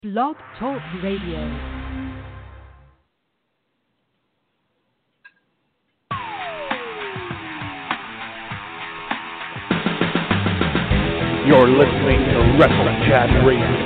Blog Talk Radio. You're listening to Wrestle Chat Radio.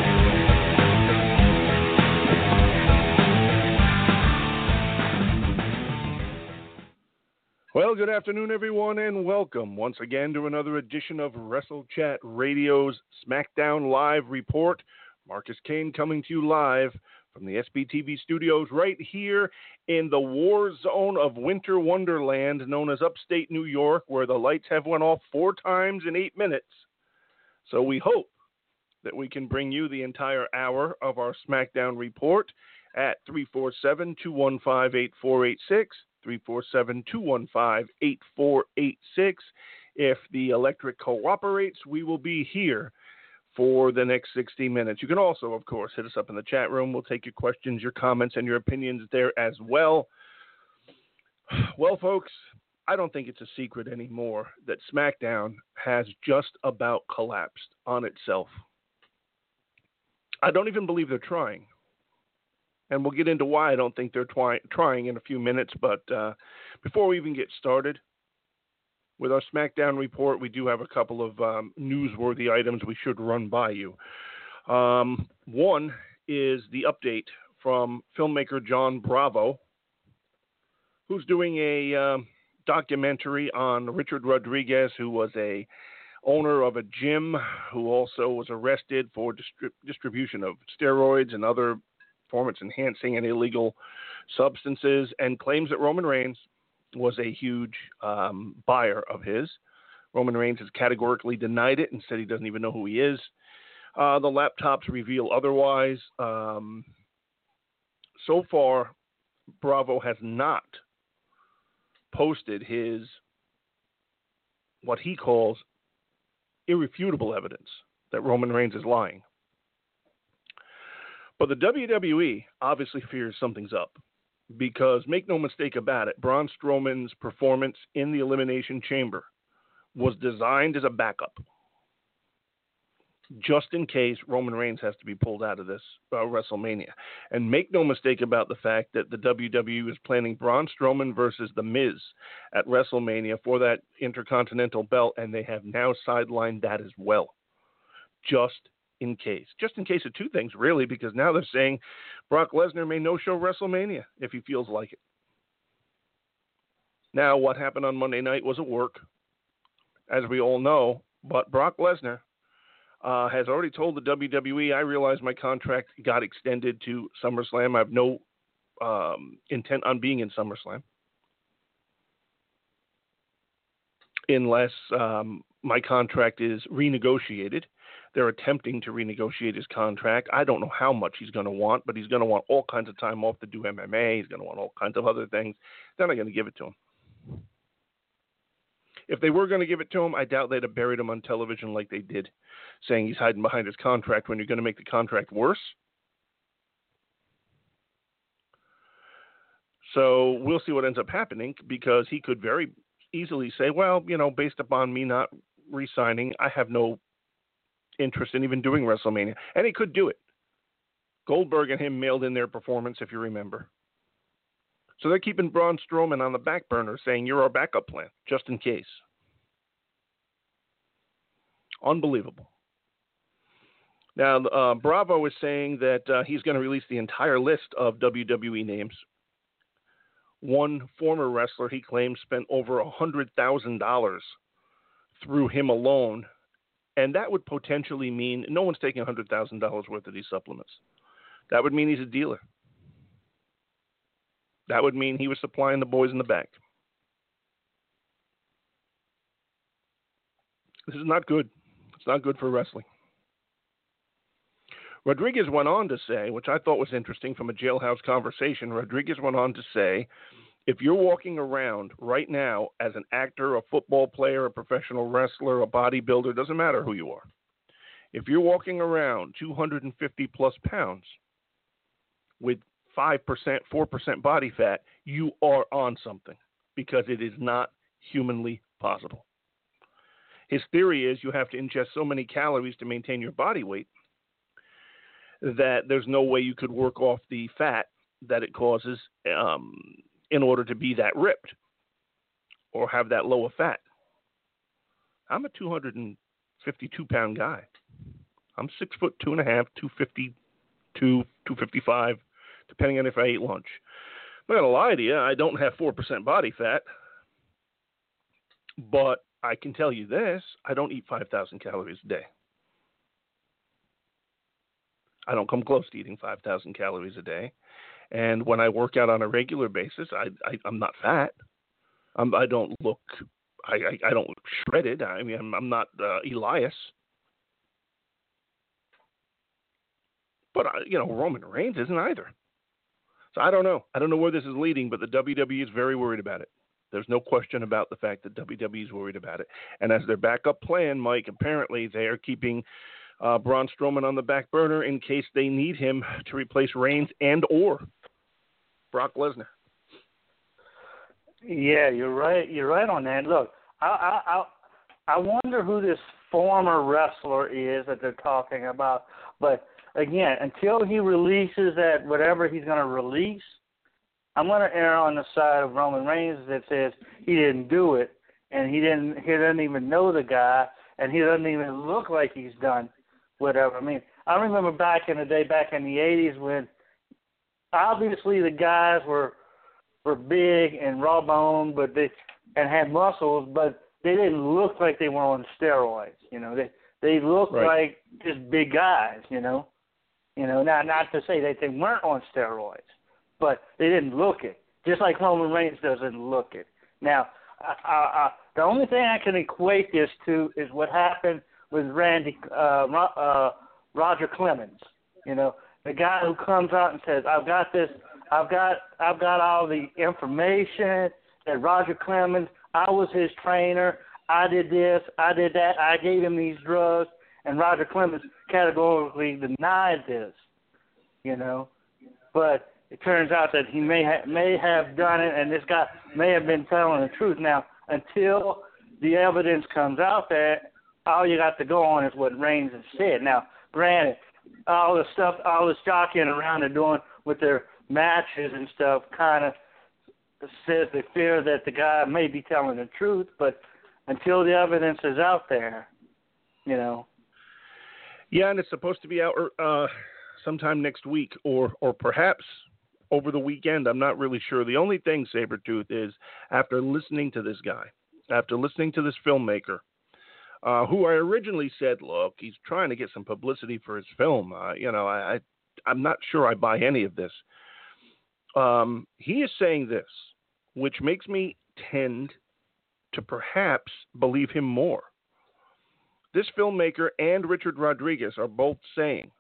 Well, good afternoon, everyone, and welcome once again to another edition of Wrestle Chat Radio's SmackDown Live Report. Marcus Kane coming to you live from the SBTV studios right here in the war zone of Winter Wonderland known as upstate New York, where the lights have went off 4 times in 8 minutes. So we hope that we can bring you the entire hour of our SmackDown report at 347-215-8486, 347-215-8486. If the electric cooperates, we will be here for the next 60 minutes. You can also, of course, hit us up in the chat room. We'll take your questions, your comments, and your opinions there as well. Well, folks, I don't think it's a secret anymore that SmackDown has just about collapsed on itself. I don't even believe they're trying. And we'll get into why I don't think they're trying in a few minutes. But before we even get started with our SmackDown report, we do have a couple of newsworthy items we should run by you. One is the update from filmmaker John Bravo, who's doing a documentary on Richard Rodriguez, who was a owner of a gym, who also was arrested for distribution of steroids and other performance-enhancing and illegal substances, and claims that Roman Reigns was a huge buyer of his. Roman Reigns has categorically denied it and said he doesn't even know who he is. The laptops reveal otherwise. So far, Bravo has not posted his, what he calls, irrefutable evidence that Roman Reigns is lying. But the WWE obviously fears something's up, because make no mistake about it, Braun Strowman's performance in the Elimination Chamber was designed as a backup, just in case Roman Reigns has to be pulled out of this WrestleMania. And make no mistake about the fact that the WWE is planning Braun Strowman versus The Miz at WrestleMania for that Intercontinental belt, and they have now sidelined that as well, just in case. Just in case of 2 things, really, because now they're saying Brock Lesnar may no-show WrestleMania if he feels like it. Now, what happened on Monday night was a work, as we all know, but Brock Lesnar has already told the WWE, I realize my contract got extended to SummerSlam. I have no intent on being in SummerSlam unless my contract is renegotiated. They're attempting to renegotiate his contract. I don't know how much he's going to want, but he's going to want all kinds of time off to do MMA. He's going to want all kinds of other things. They're not going to give it to him. If they were going to give it to him, I doubt they'd have buried him on television like they did, saying he's hiding behind his contract when you're going to make the contract worse. So we'll see what ends up happening, because he could very easily say, well, based upon me not re-signing, I have no interest in even doing WrestleMania. And he could do it. Goldberg and him mailed in their performance, if you remember. So they're keeping Braun Strowman on the back burner, saying you're our backup plan, just in case. Unbelievable. Now, Bravo is saying that he's going to release the entire list of WWE names. One former wrestler, he claims, spent over $100,000 through him alone. And that would potentially mean no one's taking $100,000 worth of these supplements. That would mean he's a dealer. That would mean he was supplying the boys in the back. This is not good. It's not good for wrestling. Rodriguez went on to say, which I thought was interesting from a jailhouse conversation, Rodriguez went on to say, if you're walking around right now as an actor, a football player, a professional wrestler, a bodybuilder, doesn't matter who you are. If you're walking around 250 plus pounds with 5%, 4% body fat, you are on something, because it is not humanly possible. His theory is you have to ingest so many calories to maintain your body weight that there's no way you could work off the fat that it causes in order to be that ripped or have that low of fat. I'm a 252-pound guy. I'm 6'2.5", 252, 255, depending on if I ate lunch. I'm not going to lie to you, I don't have 4% body fat, but I can tell you this, I don't eat 5,000 calories a day. I don't come close to eating 5,000 calories a day. And when I work out on a regular basis, I'm not fat. I don't look shredded. I mean, I'm not Elias. But, Roman Reigns isn't either. So I don't know. I don't know where this is leading, but the WWE is very worried about it. There's no question about the fact that WWE is worried about it. And as their backup plan, Mike, apparently they are keeping Braun Strowman on the back burner in case they need him to replace Reigns and or Brock Lesnar. Yeah, you're right. You're right on that. Look, I wonder who this former wrestler is that they're talking about. But again, until he releases that whatever he's going to release, I'm going to err on the side of Roman Reigns that says he didn't do it, and he doesn't even know the guy, and he doesn't even look like he's done whatever. I mean, I remember back in the day, back in the 80s, when obviously the guys were big and raw boned, and had muscles, but they didn't look like they were on steroids. They looked like just big guys. Now, not to say that they weren't on steroids, but they didn't look it. Just like Roman Reigns doesn't look it. Now, the only thing I can equate this to is what happened with Roger Clemens. The guy who comes out and says, "I've got this. I've got all the information that Roger Clemens. I was his trainer. I did this. I did that. I gave him these drugs." And Roger Clemens categorically denied this. But it turns out that he may have done it, and this guy may have been telling the truth. Now, until the evidence comes out there, all you got to go on is what Reigns has said. Now, granted, all this jockeying around they're doing with their matches and stuff kind of says they fear that the guy may be telling the truth, but until the evidence is out there, Yeah, and it's supposed to be out sometime next week or perhaps over the weekend. I'm not really sure. The only thing, Sabretooth, is after listening to this guy, after listening to this filmmaker, who I originally said, look, he's trying to get some publicity for his film. I'm not sure I buy any of this. He is saying this, which makes me tend to perhaps believe him more. This filmmaker and Richard Rodriguez are both saying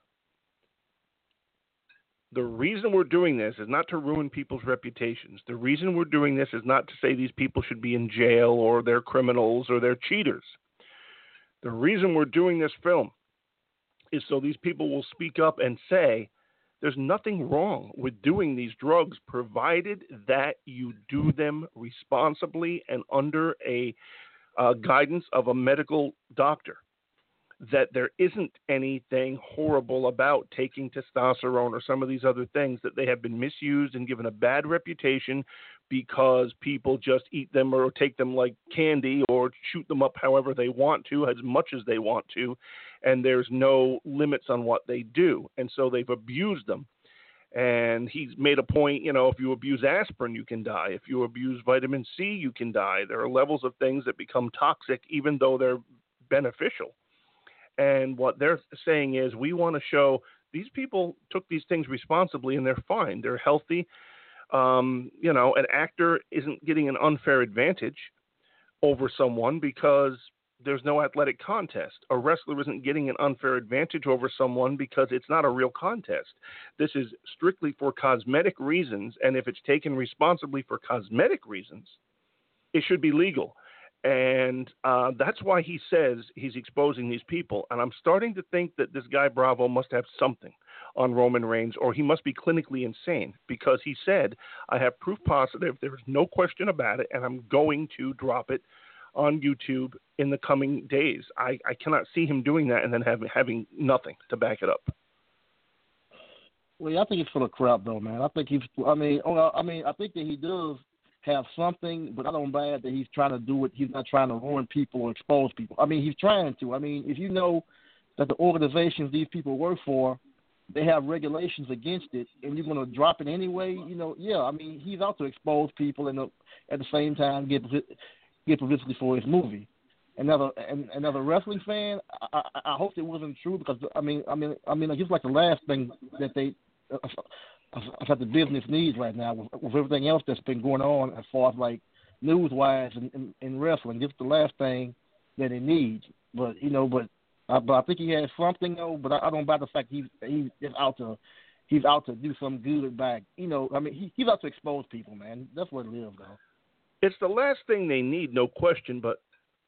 the reason we're doing this is not to ruin people's reputations. The reason we're doing this is not to say these people should be in jail or they're criminals or they're cheaters. The reason we're doing this film is so these people will speak up and say there's nothing wrong with doing these drugs provided that you do them responsibly and under a guidance of a medical doctor, that there isn't anything horrible about taking testosterone or some of these other things, that they have been misused and given a bad reputation because people just eat them or take them like candy or shoot them up however they want to, as much as they want to, and there's no limits on what they do. And so they've abused them. And he's made a point, if you abuse aspirin, you can die. If you abuse vitamin C, you can die. There are levels of things that become toxic even though they're beneficial. And what they're saying is we want to show these people took these things responsibly and they're fine. They're healthy. An actor isn't getting an unfair advantage over someone because there's no athletic contest. A wrestler isn't getting an unfair advantage over someone because it's not a real contest. This is strictly for cosmetic reasons, and if it's taken responsibly for cosmetic reasons, it should be legal. And that's why he says he's exposing these people. And I'm starting to think that this guy Bravo must have something on Roman Reigns, or he must be clinically insane, because he said, I have proof positive, there's no question about it, and I'm going to drop it on YouTube in the coming days. I cannot see him doing that and then having nothing to back it up. Well, yeah, I think it's full of crap, though, man. I think I think that he does have something, but I don't buy it that he's trying to do it. He's not trying to ruin people or expose people. I mean, he's trying to. I mean, if you know that the organizations these people work for, they have regulations against it, and you're going to drop it anyway, yeah. I mean, he's out to expose people and at the same time get publicity for his movie. Another wrestling fan, I hope it wasn't true because I mean, just like the last thing that they. That the business needs right now with everything else that's been going on as far as like news-wise in wrestling. This is the last thing that it needs. But I think he has something though. But I don't buy the fact he's out to do some good back. He's out to expose people, man. That's what it is, though. It's the last thing they need, no question. But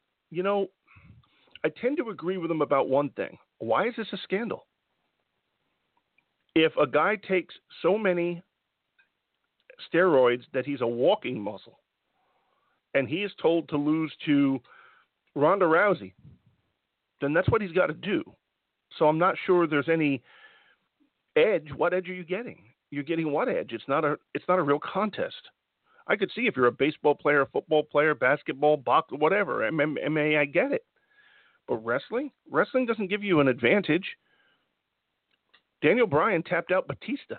I tend to agree with them about one thing. Why is this a scandal? If a guy takes so many steroids that he's a walking muscle, and he is told to lose to Ronda Rousey, then that's what he's got to do. So I'm not sure there's any edge. What edge are you getting? You're getting what edge? It's not a real contest. I could see if you're a baseball player, football player, basketball, boxing, whatever, MMA, I get it. But wrestling doesn't give you an advantage. Daniel Bryan tapped out Batista.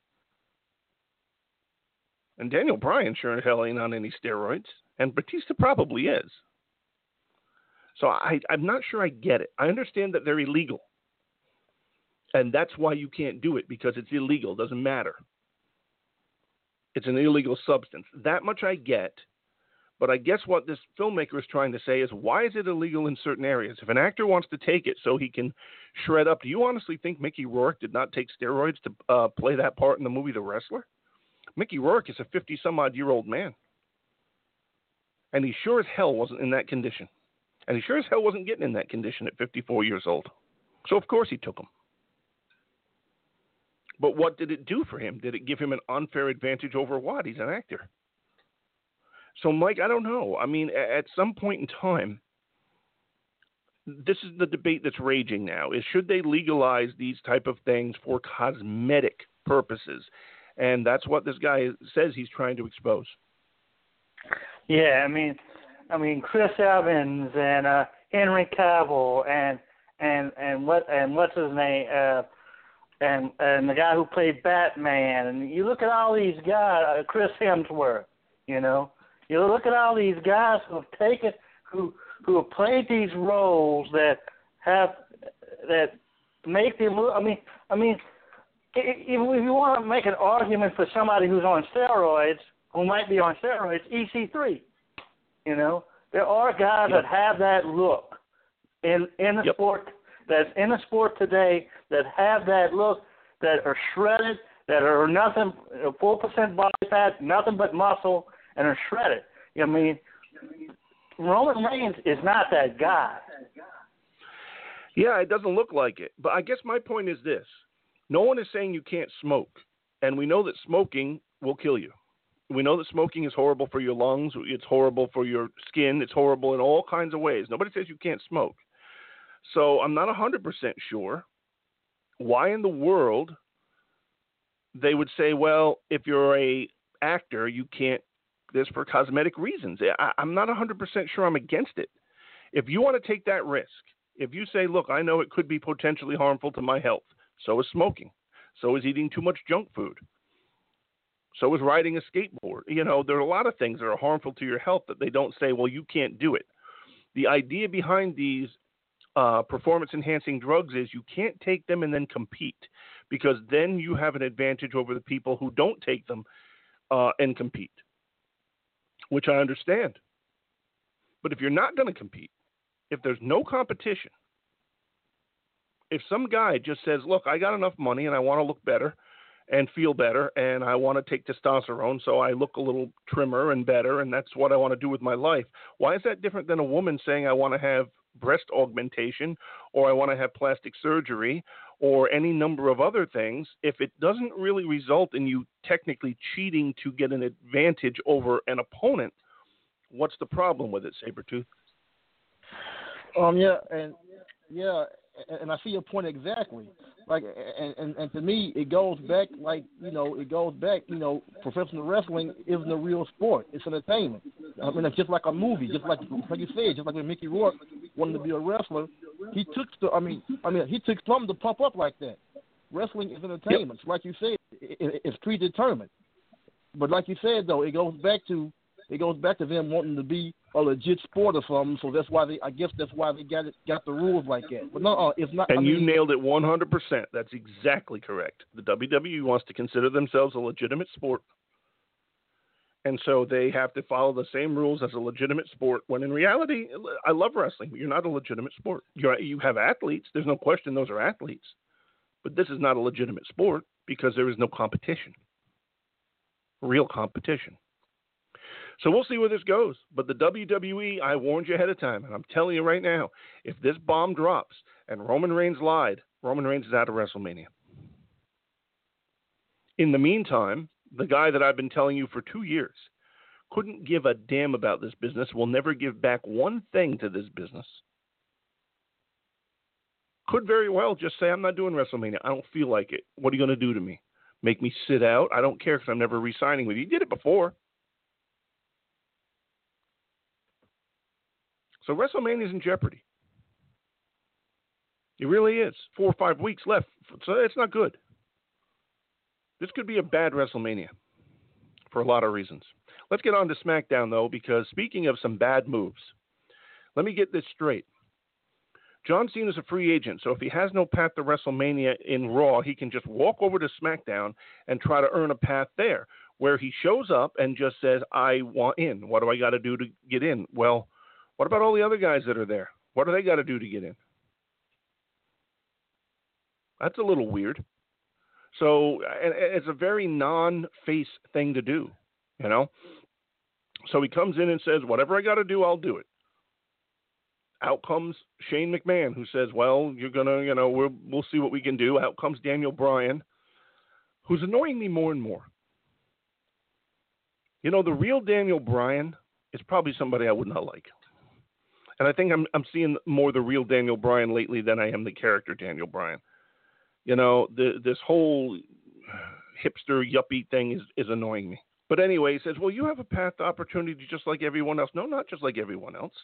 And Daniel Bryan sure as hell ain't on any steroids. And Batista probably is. So I'm not sure I get it. I understand that they're illegal. And that's why you can't do it, because it's illegal. It doesn't matter. It's an illegal substance. That much I get. But I guess what this filmmaker is trying to say is, why is it illegal in certain areas? If an actor wants to take it so he can shred up, do you honestly think Mickey Rourke did not take steroids to play that part in the movie The Wrestler? Mickey Rourke is a 50-some-odd-year-old man. And he sure as hell wasn't in that condition. And he sure as hell wasn't getting in that condition at 54 years old. So, of course, he took them. But what did it do for him? Did it give him an unfair advantage over what? He's an actor. So, Mike, I don't know. I mean, at some point in time, this is the debate that's raging now, is should they legalize these type of things for cosmetic purposes? And that's what this guy says he's trying to expose. Yeah, I mean, Chris Evans and Henry Cavill and what's his name, and the guy who played Batman, and you look at all these guys, Chris Hemsworth, You look at all these guys who have taken, who have played these roles that make them look. I mean, if you want to make an argument for somebody who's on steroids, who might be on steroids, EC3. There are guys that have that look in the sport, that's in the sport today, that have that look, that are shredded, that are nothing, 4% body fat, nothing but muscle, and are shredded. I mean, Roman Reigns is not that guy. Yeah, it doesn't look like it. But I guess my point is this. No one is saying you can't smoke. And we know that smoking will kill you. We know that smoking is horrible for your lungs. It's horrible for your skin. It's horrible in all kinds of ways. Nobody says you can't smoke. So I'm not 100% sure why in the world they would say, well, if you're a actor, you can't this for cosmetic reasons. I'm not 100% sure I'm against it. If you want to take that risk, if you say, look, I know it could be potentially harmful to my health, so is smoking, so is eating too much junk food, so is riding a skateboard. There are a lot of things that are harmful to your health that they don't say, well, you can't do it. The idea behind these performance-enhancing drugs is you can't take them and then compete, because then you have an advantage over the people who don't take them and compete, which I understand. But if you're not going to compete, if there's no competition, if some guy just says, look, I got enough money and I want to look better and feel better and I want to take testosterone so I look a little trimmer and better and that's what I want to do with my life, why is that different than a woman saying I want to have breast augmentation or I want to have plastic surgery or any number of other things? If it doesn't really result in you technically cheating to get an advantage over an opponent, what's the problem with it, Sabretooth? and I see your point exactly. Like, and to me, it goes back, professional wrestling isn't a real sport. It's entertainment. I mean, it's just like a movie, just like you said, just like when Mickey Rourke wanted to be a wrestler, he took something to pump up like that. Wrestling is entertainment. Yep. Like you said, it's predetermined. But like you said, though, it goes back to them wanting to be a legit sport or something. So that's why they got the rules like that. But no, it's not. And you nailed it 100%. That's exactly correct. The WWE wants to consider themselves a legitimate sport, and so they have to follow the same rules as a legitimate sport. When in reality, I love wrestling, but you're not a legitimate sport. You have athletes. There's no question those are athletes, but this is not a legitimate sport because there is no competition. Real competition. So we'll see where this goes. But the WWE, I warned you ahead of time, and I'm telling you right now, if this bomb drops and Roman Reigns lied, Roman Reigns is out of WrestleMania. In the meantime, the guy that I've been telling you for 2 years couldn't give a damn about this business, will never give back one thing to this business. Could very well just say, I'm not doing WrestleMania. I don't feel like it. What are you going to do to me? Make me sit out? I don't care because I'm never re-signing with you. You did it before. So WrestleMania is in jeopardy. It really is. 4 or 5 weeks left. So it's not good. This could be a bad WrestleMania for a lot of reasons. Let's get on to SmackDown, though, because speaking of some bad moves, let me get this straight. John Cena is a free agent, so if he has no path to WrestleMania in Raw, he can just walk over to SmackDown and try to earn a path there, where he shows up and just says, I want in. What do I got to do to get in? Well, what about all the other guys that are there? What do they got to do to get in? That's a little weird. So it's a very non-face thing to do, you know? So he comes in and says, whatever I got to do, I'll do it. Out comes Shane McMahon, who says, well, you're going to, we'll see what we can do. Out comes Daniel Bryan, who's annoying me more and more. You know, the real Daniel Bryan is probably somebody I would not like. And I think I'm seeing more the real Daniel Bryan lately than I am the character Daniel Bryan. You know, this whole hipster yuppie thing is annoying me. But anyway, he says, well, you have a path to opportunity just like everyone else. No, not just like everyone else.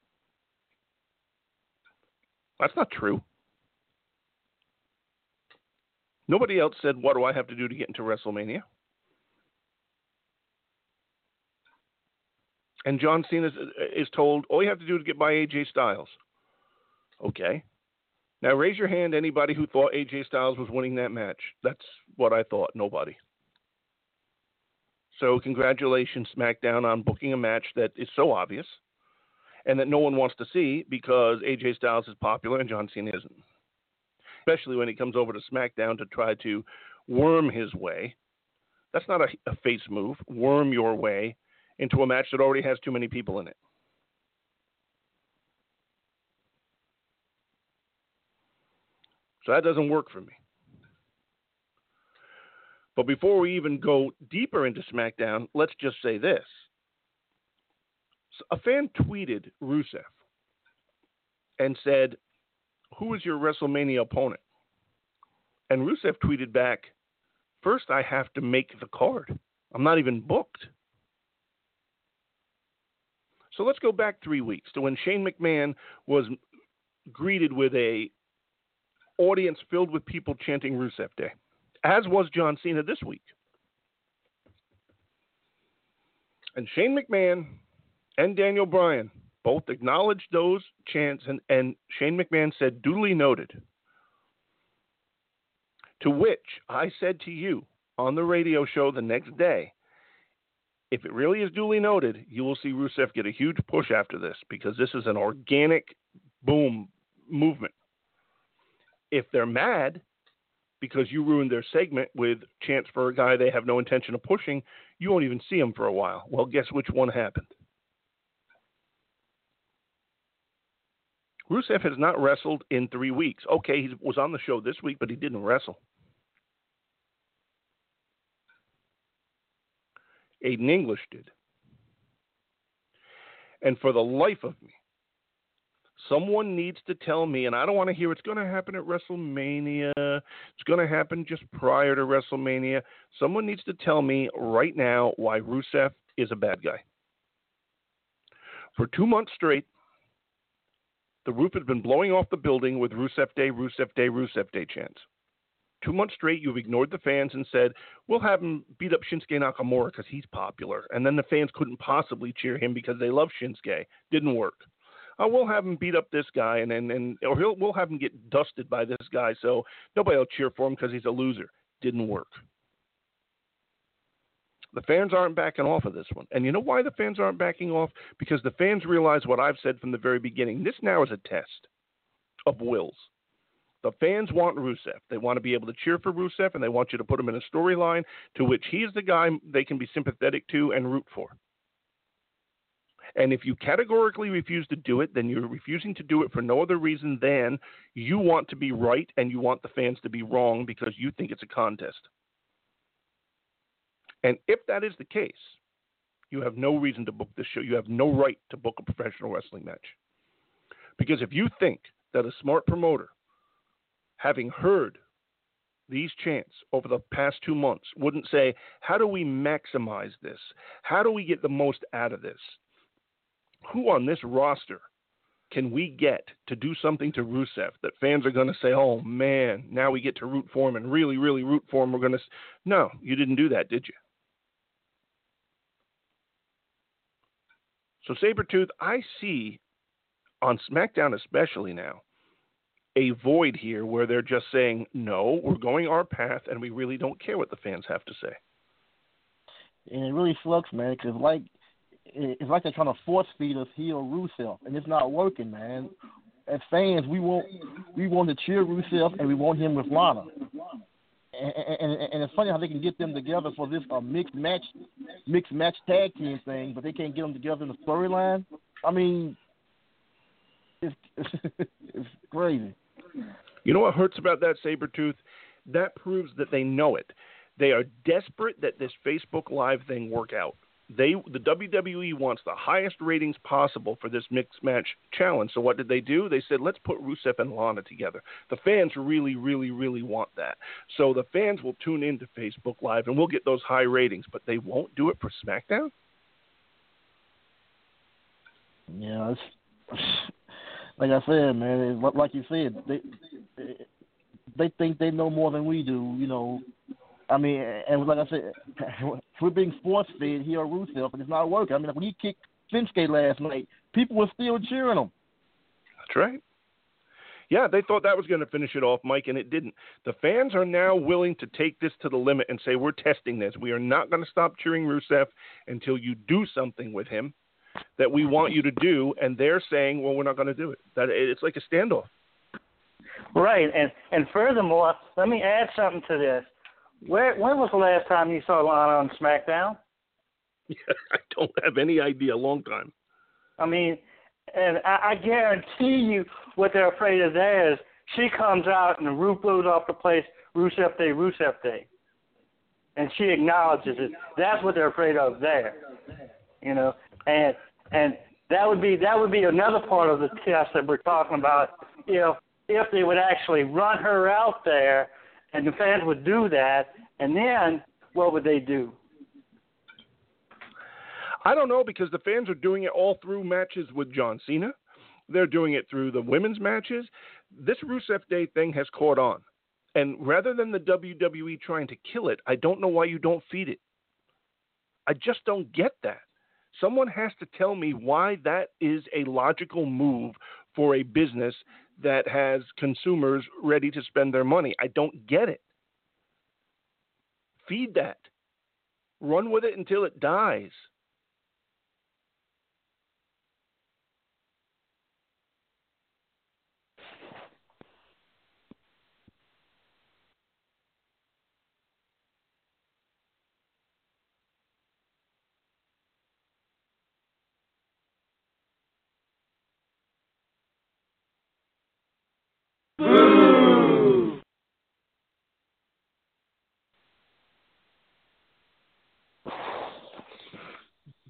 That's not true. Nobody else said, what do I have to do to get into WrestleMania? And John Cena is told, all you have to do to get by AJ Styles. Okay. Now raise your hand, anybody who thought AJ Styles was winning that match. That's what I thought. Nobody. So congratulations, SmackDown, on booking a match that is so obvious and that no one wants to see because AJ Styles is popular and John Cena isn't. Especially when he comes over to SmackDown to try to worm his way. That's not a face move. Worm your way into a match that already has too many people in it. So that doesn't work for me. But before we even go deeper into SmackDown, let's just say this. A fan tweeted Rusev and said, who is your WrestleMania opponent? And Rusev tweeted back, first I have to make the card. I'm not even booked. So let's go back 3 weeks to when Shane McMahon was greeted with a audience filled with people chanting Rusev Day, as was John Cena this week. And Shane McMahon and Daniel Bryan both acknowledged those chants, and Shane McMahon said, duly noted. To which I said to you on the radio show the next day, if it really is duly noted, you will see Rusev get a huge push after this because this is an organic boom movement. If they're mad because you ruined their segment with chants for a guy they have no intention of pushing, you won't even see him for a while. Well, guess which one happened? Rusev has not wrestled in 3 weeks. Okay, he was on the show this week, but he didn't wrestle. Aiden English did. And for the life of me, Someone needs to tell me, and I don't want to hear it's going to happen at WrestleMania. It's going to happen just prior to WrestleMania. Someone needs to tell me right now why Rusev is a bad guy. For 2 months straight, the roof has been blowing off the building with Rusev Day, Rusev Day, Rusev Day chants. 2 months straight, you've ignored the fans and said, we'll have him beat up Shinsuke Nakamura because he's popular. And then the fans couldn't possibly cheer him because they love Shinsuke. Didn't work. We'll have him beat up this guy, or we'll have him get dusted by this guy, so nobody will cheer for him because he's a loser. Didn't work. The fans aren't backing off of this one. And you know why the fans aren't backing off? Because the fans realize what I've said from the very beginning. This now is a test of wills. The fans want Rusev. They want to be able to cheer for Rusev, and they want you to put him in a storyline to which he's the guy they can be sympathetic to and root for. And if you categorically refuse to do it, then you're refusing to do it for no other reason than you want to be right and you want the fans to be wrong because you think it's a contest. And if that is the case, you have no reason to book this show. You have no right to book a professional wrestling match. Because if you think that a smart promoter, having heard these chants over the past 2 months, wouldn't say, how do we maximize this? How do we get the most out of this? Who on this roster can we get to do something to Rusev that fans are going to say, oh, man, now we get to root for him and really, really root for him. We're going to – no, you didn't do that, did you? So, Sabretooth, I see on SmackDown especially now a void here where they're just saying, no, we're going our path and we really don't care what the fans have to say. And it really sucks, man, because it's like they're trying to force feed us heel Rusev, and it's not working, man. As fans, we want to cheer Rusev, and we want him with Lana. And it's funny how they can get them together for this mixed match tag team thing, but they can't get them together in the storyline. I mean, it's crazy. You know what hurts about that, Sabretooth? That proves that they know it. They are desperate that this Facebook Live thing work out. The WWE wants the highest ratings possible for this mixed match challenge. So what did they do? They said, let's put Rusev and Lana together. The fans really, really, really want that. So the fans will tune into Facebook Live and we'll get those high ratings, but they won't do it for SmackDown? Yeah, it's, like I said, man, like you said, they think they know more than we do, you know. I mean, and like I said, we're being force-fed here at Rusev, and it's not working. I mean, when he kicked Shinsuke last night, people were still cheering him. That's right. Yeah, they thought that was going to finish it off, Mike, and it didn't. The fans are now willing to take this to the limit and say, we're testing this. We are not going to stop cheering Rusev until you do something with him that we want you to do, and they're saying, well, we're not going to do it. It's like a standoff. Right, and furthermore, let me add something to this. When was the last time you saw Lana on SmackDown? I don't have any idea. A long time. I mean, and I guarantee you what they're afraid of there is she comes out and the roof blows off the place, Rusev Day, Rusev Day. And she acknowledges it. That's what they're afraid of there. You know, and that would be another part of the test that we're talking about if they would actually run her out there. And the fans would do that, and then what would they do? I don't know, because the fans are doing it all through matches with John Cena. They're doing it through the women's matches. This Rusev Day thing has caught on. And rather than the WWE trying to kill it, I don't know why you don't feed it. I just don't get that. Someone has to tell me why that is a logical move for a business that has consumers ready to spend their money. I don't get it. Feed that. Run with it until it dies.